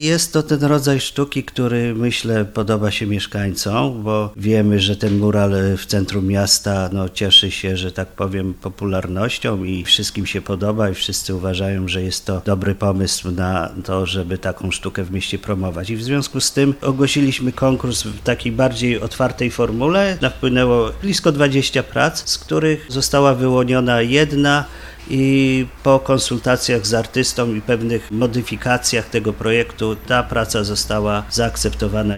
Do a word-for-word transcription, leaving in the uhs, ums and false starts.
Jest to ten rodzaj sztuki, który myślę podoba się mieszkańcom, bo wiemy, że ten mural w centrum miasta no, cieszy się, że tak powiem, popularnością i wszystkim się podoba i wszyscy uważają, że jest to dobry pomysł na to, żeby taką sztukę w mieście promować. I w związku z tym ogłosiliśmy konkurs w takiej bardziej otwartej formule. Napłynęło blisko dwadzieścia prac, z których została wyłoniona jedna i po konsultacjach z artystą i pewnych modyfikacjach tego projektu ta praca została zaakceptowana.